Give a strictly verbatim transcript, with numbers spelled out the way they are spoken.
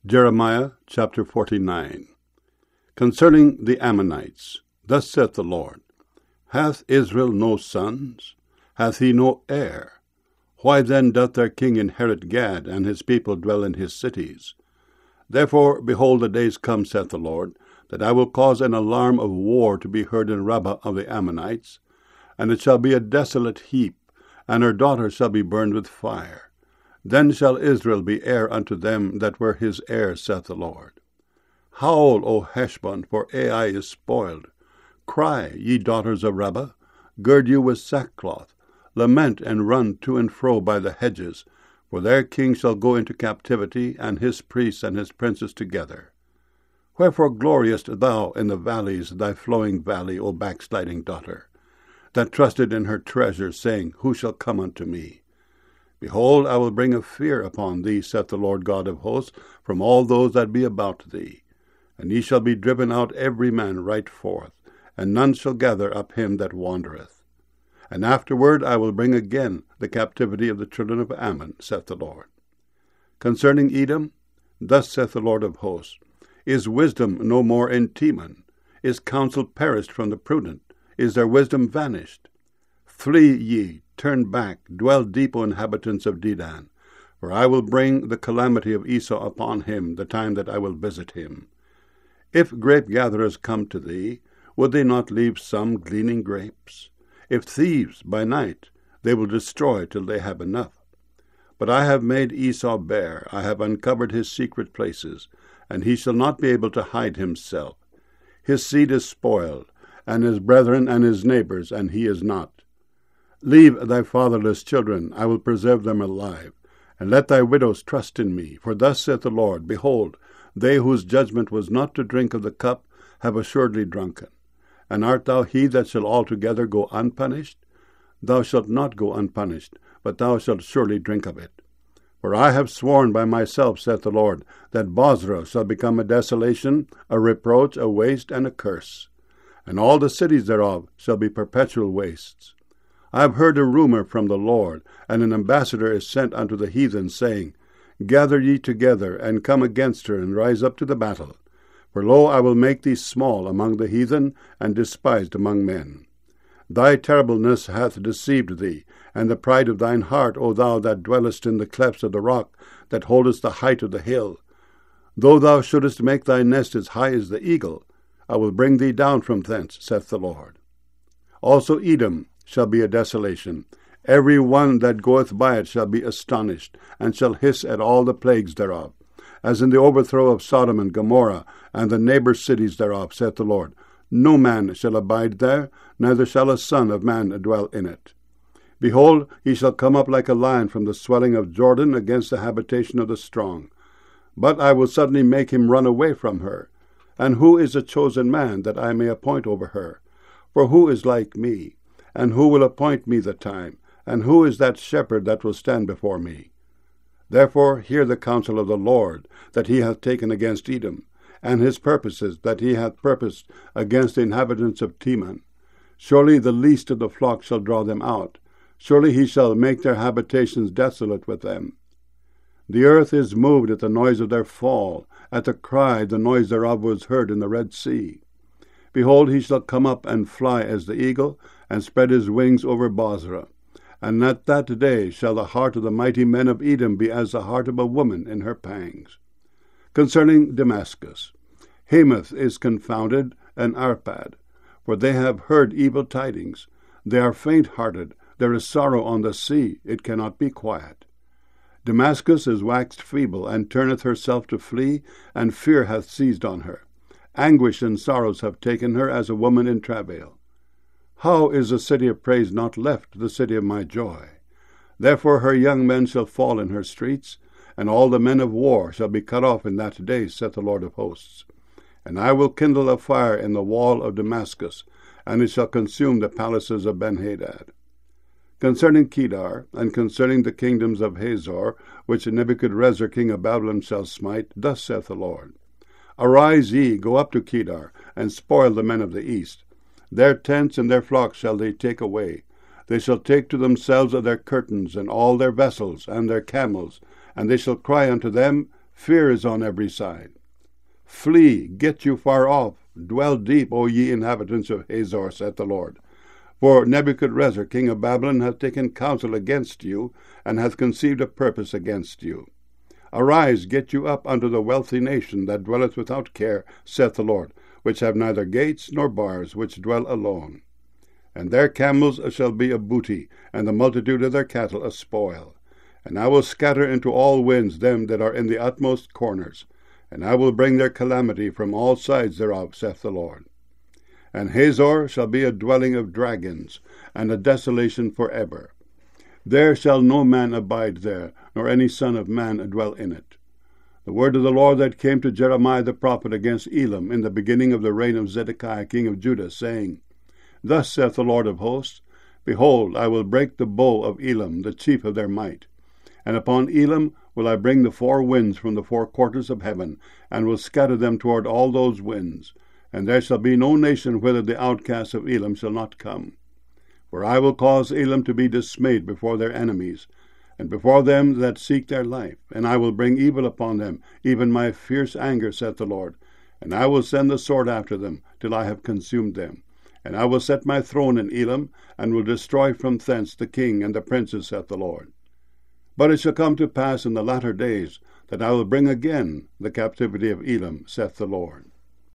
Jeremiah chapter forty-nine. Concerning the Ammonites, thus saith the Lord, Hath Israel no sons? Hath he no heir? Why then doth their king inherit Gad, and his people dwell in his cities? Therefore, behold, the days come, saith the Lord, that I will cause an alarm of war to be heard in Rabbah of the Ammonites, and it shall be a desolate heap, and her daughters shall be burned with fire. Then shall Israel be heir unto them that were his heirs, saith the Lord. Howl, O Heshbon, for Ai is spoiled. Cry, ye daughters of Rabbah, gird you with sackcloth, lament and run to and fro by the hedges, for their king shall go into captivity, and his priests and his princes together. Wherefore gloriest thou in the valleys, thy flowing valley, O backsliding daughter, that trusted in her treasure, saying, Who shall come unto me? Behold, I will bring a fear upon thee, saith the Lord God of hosts, from all those that be about thee. And ye shall be driven out every man right forth, and none shall gather up him that wandereth. And afterward I will bring again the captivity of the children of Ammon, saith the Lord. Concerning Edom, thus saith the Lord of hosts, Is wisdom no more in Teman? Is counsel perished from the prudent? Is their wisdom vanished? Flee ye, turn back, dwell deep, O inhabitants of Dedan, for I will bring the calamity of Esau upon him, the time that I will visit him. If grape-gatherers come to thee, would they not leave some gleaning grapes? If thieves by night, they will destroy till they have enough. But I have made Esau bare, I have uncovered his secret places, and he shall not be able to hide himself. His seed is spoiled, and his brethren and his neighbors, and he is not. Leave thy fatherless children, I will preserve them alive, and let thy widows trust in me. For thus saith the Lord, Behold, they whose judgment was not to drink of the cup have assuredly drunken. And art thou he that shall altogether go unpunished? Thou shalt not go unpunished, but thou shalt surely drink of it. For I have sworn by myself, saith the Lord, that Bozrah shall become a desolation, a reproach, a waste, and a curse. And all the cities thereof shall be perpetual wastes. I have heard a rumor from the Lord, and an ambassador is sent unto the heathen, saying, Gather ye together, and come against her, and rise up to the battle. For lo, I will make thee small among the heathen, and despised among men. Thy terribleness hath deceived thee, and the pride of thine heart, O thou that dwellest in the clefts of the rock, that holdest the height of the hill. Though thou shouldest make thy nest as high as the eagle, I will bring thee down from thence, saith the Lord. Also Edom shall be a desolation. Every one that goeth by it shall be astonished, and shall hiss at all the plagues thereof, as in the overthrow of Sodom and Gomorrah, and the neighbor cities thereof, saith the Lord. No man shall abide there, neither shall a son of man dwell in it. Behold, he shall come up like a lion from the swelling of Jordan against the habitation of the strong. But I will suddenly make him run away from her. And who is a chosen man, that I may appoint over her? For who is like me? And who will appoint me the time? And who is that shepherd that will stand before me? Therefore hear the counsel of the Lord, that he hath taken against Edom, and his purposes that he hath purposed against the inhabitants of Teman. Surely the least of the flock shall draw them out. Surely he shall make their habitations desolate with them. The earth is moved at the noise of their fall. At the cry the noise thereof was heard in the Red Sea. Behold, he shall come up and fly as the eagle, and spread his wings over Bozrah. And at that day shall the heart of the mighty men of Edom be as the heart of a woman in her pangs. Concerning Damascus, Hamath is confounded, and Arpad, for they have heard evil tidings. They are faint-hearted, there is sorrow on the sea, it cannot be quiet. Damascus is waxed feeble, and turneth herself to flee, and fear hath seized on her. Anguish and sorrows have taken her as a woman in travail. How is the city of praise not left, the city of my joy? Therefore her young men shall fall in her streets, and all the men of war shall be cut off in that day, saith the Lord of hosts. And I will kindle a fire in the wall of Damascus, and it shall consume the palaces of Benhadad. Concerning Kedar, and concerning the kingdoms of Hazor, which Nebuchadrezzar king of Babylon shall smite, thus saith the Lord. Arise ye, go up to Kedar, and spoil the men of the east. Their tents and their flocks shall they take away. They shall take to themselves of their curtains, and all their vessels, and their camels, and they shall cry unto them, Fear is on every side. Flee, get you far off, dwell deep, O ye inhabitants of Hazor, saith the Lord. For Nebuchadrezzar, king of Babylon, hath taken counsel against you, and hath conceived a purpose against you. Arise, get you up unto the wealthy nation that dwelleth without care, saith the Lord, which have neither gates nor bars, which dwell alone. And their camels shall be a booty, and the multitude of their cattle a spoil. And I will scatter into all winds them that are in the utmost corners, and I will bring their calamity from all sides thereof, saith the Lord. And Hazor shall be a dwelling of dragons, and a desolation for ever. There shall no man abide there, nor any son of man dwell in it. The word of the Lord that came to Jeremiah the prophet against Elam in the beginning of the reign of Zedekiah king of Judah, saying, Thus saith the Lord of hosts, Behold, I will break the bow of Elam, the chief of their might. And upon Elam will I bring the four winds from the four quarters of heaven, and will scatter them toward all those winds. And there shall be no nation whither the outcasts of Elam shall not come. For I will cause Elam to be dismayed before their enemies, and before them that seek their life. And I will bring evil upon them, even my fierce anger, saith the Lord. And I will send the sword after them, till I have consumed them. And I will set my throne in Elam, and will destroy from thence the king and the princes, saith the Lord. But it shall come to pass in the latter days, that I will bring again the captivity of Elam, saith the Lord.